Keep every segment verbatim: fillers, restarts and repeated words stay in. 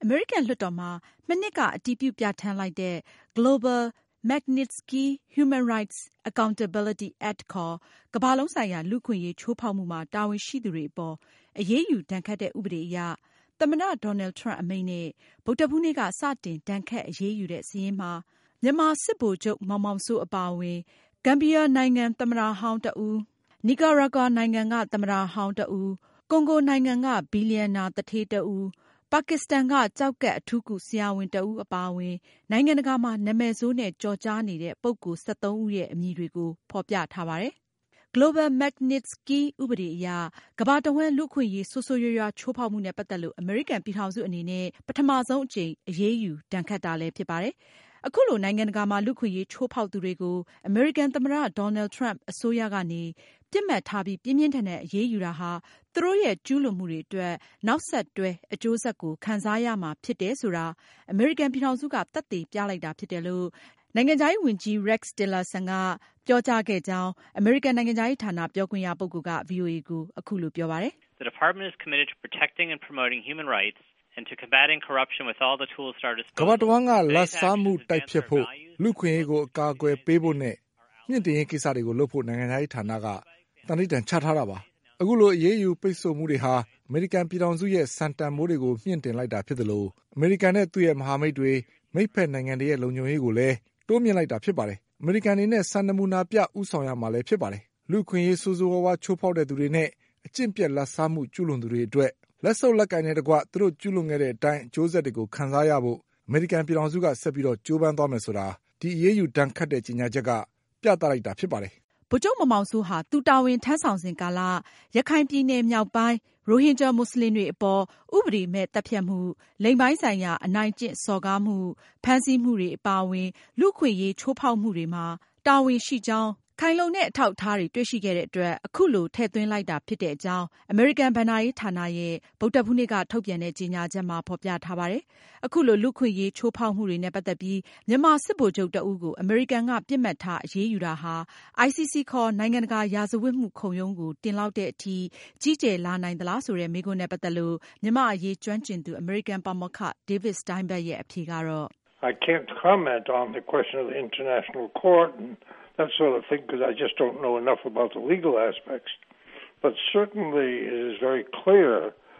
American လွှတ်တော်မှာမနှစ်ကအတည်ပြုပြဋ္ဌာန်းလိုက်တဲ့ Global Magnitsky Human Rights Accountability Act ခေါ်ကမ္ဘာလုံးဆိုင်ရာလူ့အခွင့်အရေးချိုးဖောက်မှုမှာတာဝန်ရှိသူတွေအပေါ်အရေးယူဒဏ်ခတ်တဲ့ဥပဒေအရသမ္မတ Donald Trump အမိန့်နဲ့ဗုဒ္ဓဟူးနေ့ကစတင်ဒဏ်ခတ်အရေးယူတဲ့စာရင်းမှာမြန်မာစစ်ဗိုလ်ချုပ်မောင်မောင်စိုးအပါအဝင်ဂမ်ဘီယာနိုင်ငံသမ္မတဟောင်းတဦး၊နီကာရာဂွာနိုင်ငံကသမ္မတဟောင်းတဦး၊ကွန်ဂိုနိုင်ငံကဘီလျံနာသူဌေးတဦး၊ပါကစ္စတန်ကကျောက်ကပ်အထူးကုဆရာဝန်တဦးအပါအဝင်နိုင်ငံတကာမှာနာမည်ဆိုးနဲ့ကျော်ကြားနေတဲ့ပုဂ္ဂိုလ် ၁၃ ဦးရဲ့အမည်တွေကိုဖော်ပြထားပါတယ်။ Global Magnitsky ဥပဒေအရကမ္ဘာတဝန်းလူ့အခွင့်အရေးဆိုးဆိုးရွားရွားချိုးဖောက်မှုနဲ့ပတ်သက်လို့အမေရိကန်ပြည်ထောင်စုအနေနဲ့ပထမဆုံးအကြိမ်အရေးယူဒဏ်ခတ်တာလည်းဖြစ်ပါတယ်။အခုလိုနိုင်ငံတကာမှာလူ့အခွင့်အရေးချိုးဖောက်သူတွေကိုအမေရိကန်သမ္မတ Donald Trump အစိုးရကနေပစ်မှတ်ထားပြီးပြင်းပြင်းထန်ထန်အရေးယူတာဟာသူတို့ရဲ့ကျူးလွန်မှုတွေအတွက်နောက်ဆက်တွဲအကျိုးဆက်ကိုခံစားရမှာဖြစ်တယ်ဆိုတာအမေရိကန်ပြည်ထောင်စုကသက်သေပြလိုက်တာဖြစ်တယ်လို့နိုင်ငံခြားရေးဝန်ကြီး Rex Tillerson ကပြောကြားခဲ့ကြောင်းအမေရိကန်နိုင်ငံခြားရေးဌာနပြောခွင့်ရပုဂ္ဂိုလ်က ဗွီအိုအေ ကိုအခုလိုပြောပါတယ်။ The department is committed to protecting and promoting human rights and to combating corruption with all the tools at our disposal. ကမ္ဘာတဝန်းကလတ်စားမှုတိုက်ဖျက်ဖို့လူ့အခွင့်အရေးကိုအကာအကွယ်ပေးဖို့နဲ့မြင့်တင်ရေးကိစ္စတွေကိုလုပ်ဖို့နိုင်ငံခြားရေးဌာနကတန်ဋိဌာန်ချထားတာပါ။အခုလိုအရေးယူပိတ်ဆို့မှုတွေဟာအမေရိကန်ပြည်ထောင်စုရဲ့စံတန်ဖိုးတွေကိုမြင့်တင်လိုက်တာဖြစ်သလိုအမေရိကန်နဲ့သူ့ရဲ့မဟာမိတ်တွေမိတ်ဖက်နိုင်ငံတွေရဲ့လုံခြုံရေးကိုလည်းတိုးမြင့်လိုက်တာဖြစ်ပါတယ်။အမေရိကန်အနေနဲ့စံနမူနာပြဦးဆောင်ရမှာလည်းဖြစ်ပါတယ်။လူ့အခွင့်အရေးဆိုးဆိုးဝါးဝါးချိုးဖောက်တဲ့သူတွေနဲ့အကျင့်ပြတ်လတ်စားမှုကျူးလွန်သူတွေအတွက်လက်ဆုပ်လက်ကင်နဲ့တကွသူတို့ကျူးလွန်ခဲ့တဲ့အတိုင်းအကျိုးဆက်တွေကိုခံစားရဖို့အမေရိကန်ပြည်ထောင်စုကဆက်ပြီးတော့ကြိုးပမ်းသွားမယ်ဆိုတာဒီအရေးယူဒဏ်ခတ်တဲ့ကြေညာချက်ကပြသလိုက်တာဖြစ်ပါတယ်။ဗိုလ်ချုပ်မောင်မောင်စိုးဟာသူတာဝန်ထမ်းဆောင်စဉ်ကာလရခိုင်ပြည်နယ်မြောက်ပိုင်းရိုဟင်ဂျာမွတ်စလင်တွေအပေါ်ဥပဒေမဲ့တပ်ဖြတ်မှု၊လိင်ပိုင်းဆိုင်ရာအနိုင်ကျင့်စော်ကားမှု၊ဖမ်းဆီးမှုတွေအပါအဝင်လူ့အခွင့်အရေးချိုးဖောက်မှုတွေမှာတာဝန်ရှိကြောင်းခိုင်လုံတဲ့အထောက်အထားတွေတွေ့ရှိခဲ့တဲ့အတွက်အခုလိုထည့်သွင်းလိုက်တာဖြစ်တဲ့အကြောင်းအမေရိကန်ဘဏ္ဍာရေးဌာနရဲ့ဗုဒ္ဓဟူးနေ့ကထုတ်ပြန်တဲ့ကြေညာချက်မှာဖော်ပြထားပါတယ်။အခုလိုလူ့အခွင့်အရေးချိုးဖောက်မှုတွေနဲ့ပတ်သက်ပြီးမြန်မာစစ်ဗိုလ်ချုပ်တဦးကိုအမေရိကန်ကပစ်မှတ်ထားအရေးယူတာဟာ အိုင် စီ စီ ခေါ်နိုင်ငံတကာရာဇဝတ်မှုခုံရုံးကိုတင်လောက်တဲ့အထိကြီးကျယ်လာနိုင်သလားဆိုတဲ့မေးခွန်းနဲ့ပတ်သက်လို့မြန်မာ့အရေးကျွမ်းကျင်သူအမေရိကန်ပါမောက္ခ David Steinberg ရဲ့အဖြေကတော့ I can't comment on the question of the international court and that sort of thing because I just don't know enough about the legal aspects. But certainly it is very clear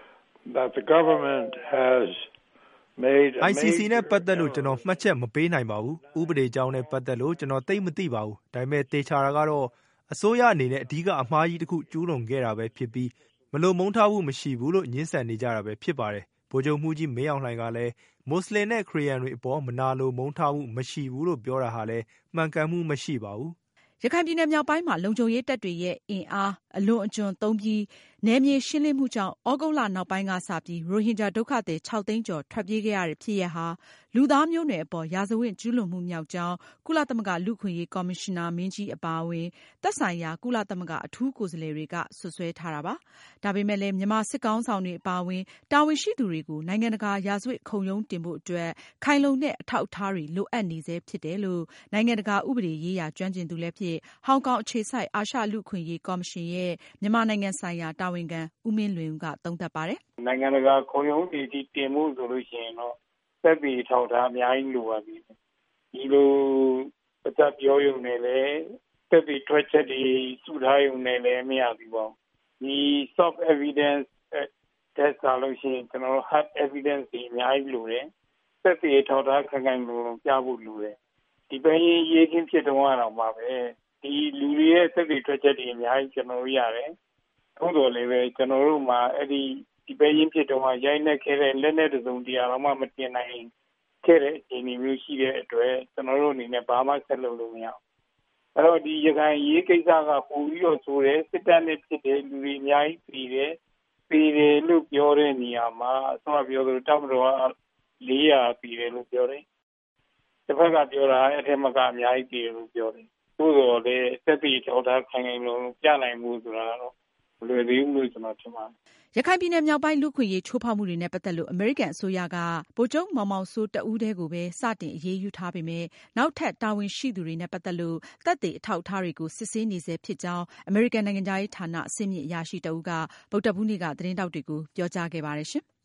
that the government has made a I C C နဲ့ပတ်သက်လို့ကျွန်တော်မှတ်ချက်မပေးနိုင်ပါဘူး။ဥပဒေကြောင်းနဲ့ပတ်သက်လို့ကျွန်တော်သိမသိပါဘူး။ဒါပေမဲ့တေချာတာကတော့အစိုးရအနေနဲ့အဓိကအမှားကြီးတစ်ခုကျူးလွန်ခဲ့တာပဲဖြစ်ပြီးမလို့မုန်းထားမှုမရှိဘူးလို့ညှင်းဆန်နေကြတာပဲဖြစ်ပါတယ်။ဗိုလ်ချုပ်မှုကြီးမင်းအောင်လှိုင်ကလည်းမွတ်စလင်နဲ့ခရီးယန်တွေအပေါ်မနာလိုမုန်းထားမှုမရှိဘူးလို့ပြောတာဟာလည်းမှန်ကန်မှုမရှိပါဘူး။ရခိုင်ပြည်နယ်မြောက်ပိုင်းမှာလုံခြုံရေးတပ်တွေရဲ့အင်အားအလွန်အကျွံသုံးပြီးနယ်မြေရှင်းလင်းမှုကြောင့်ဩဂုတ်လနောက်ပိုင်းကစပြီးရိုဟင်ဂျာဒုက္ခသည်ခြောက်သိန်းကျော်ထွက်ပြေးခဲ့ရတဲ့ဖြစ်ရပ်ဟာလူသားမျိုးနွယ်အပေါ်ရာဇဝတ်ကျူးလွန်မှုမြောက်ကြောင်းကုလသမဂ္ဂလူ့အခွင့်အရေးကော်မရှင်နာမင်းကြီးအပါအဝင်သက်ဆိုင်ရာကုလသမဂ္ဂအထူးကိုယ်စားလှယ်တွေကစွပ်စွဲထားတာပါ။ဒါပေမဲ့လည်းမြန်မာစစ်ကောင်ဆောင်တွေအပါအဝင်တာဝန်ရှိသူတွေကိုနိုင်ငံတကာရာဇဝတ်ခုံရုံးတင်ဖို့အတွက်ခိုင်လုံတဲ့အထောက်အထားတွေလိုအပ်နေဆဲဖြစ်တယ်လို့နိုင်ငံတကာဥပဒေရေးရာကျွမ်းကျင်သူလည်းဖြစ်ဟောင်ကောင်အခြေစိုက်အာရှလူ့အခွင့်အရေးကော်မရှင်ရဲ့မြန်မာနိုင်ငံဆိုင်ရာတာဝန်ခံဦးမင်းလွင်ဦးကသုံးသပ်ပါတယ်။နိုင်ငံတကာခုံရုံးတွေဒီတင်မှုဆိုလို့ရှိရင်တော့သက်သေထောက်ထားအများကြီးလိုပါပြီ။ဒီလိုအသက်ပြောရုံနဲ့လည်းသက်သေထွက်ချက်တွေစုထားရုံနဲ့လည်းမရဘူးပေါ့။ဒီ soft evidence test ကလို့ရှိရင်ကျွန်တော်တို့ hard evidence တွေအများကြီးလိုတယ်။သက်သေထောက်ထားခိုင်ခိုင်လုံလုံပြဖို့လိုတယ်။ဒီပဲရေးချင်းဖြစ်တော့အောင်ပါပဲ။ဒီလူတွေရဲ့သက်သေထွက်ချက်တွေအများကြီးကျွန်တော်တို့ရတယ်။ဟုတ်တော်လည်းပဲကျွန်တော်တို့မှာအဲ့ဒီဒီပဲရင်းဖြစ်တော့ရိုက်နှက်ခဲ့တဲ့လက်နဲ့တုံတရားတော့မှမတင်နိုင်ခဲ့တဲ့အခြေအနေမျိုးရှိတဲ့အတွက်ကျွန်တော်တို့အနေနဲ့ဘာမှဆက်လုပ်လို့မရဘူး။အဲ့တော့ဒီရခိုင်ရေးကိစ္စကပိုပြီးတော့ဆိုတယ်စစ်တပ်နဲ့ဖြစ်တဲ့လူတွေအများကြီးပြည်တယ်ပြည်တယ်လို့ပြောတဲ့နေရာမှာအစောပြောသလိုတပ်မတော်ကလေးရာပြည်တယ်လို့ပြောတယ်။တစ်ဖက်ကပြောတာအဲ့ထက်မှကအများကြီးပြည်တယ်လို့ပြောတယ်။သို့တော်လည်းသက်သေထောက်ထားခိုင်ခိုင်လုံလုံပြနိုင်မှုဆိုတာတော့လွယ်သေးဘူးလို့ကျွန်တော်ထင်ပါတယ်။ရခိုင်ပြည်နယ်မြောက်ပိုင်းလူ့အခွင့်အရေးချိုးဖောက်မှုတွေနဲ့ပတ်သက်လို့အမေရိကန်အစိုးရကဗိုလ်ချုပ်မောင်မောင်စိုးတဦးတည်းကိုပဲစတင်အရေးယူထားပေမဲ့နောက်ထပ်တာဝန်ရှိသူတွေနဲ့ပတ်သက်လို့သက်သေအထောက်အထားတွေကိုစစ်ဆေးနေဆဲဖြစ်ကြောင်းအမေရိကန်နိုင်ငံခြားရေးဌာနအဆင့်မြင့်အရာရှိတဦးကဗုဒ္ဓဟူးနေ့ကသတင်းထောက်တွေကိုပြောကြားခဲ့ပါတယ်ရှင်။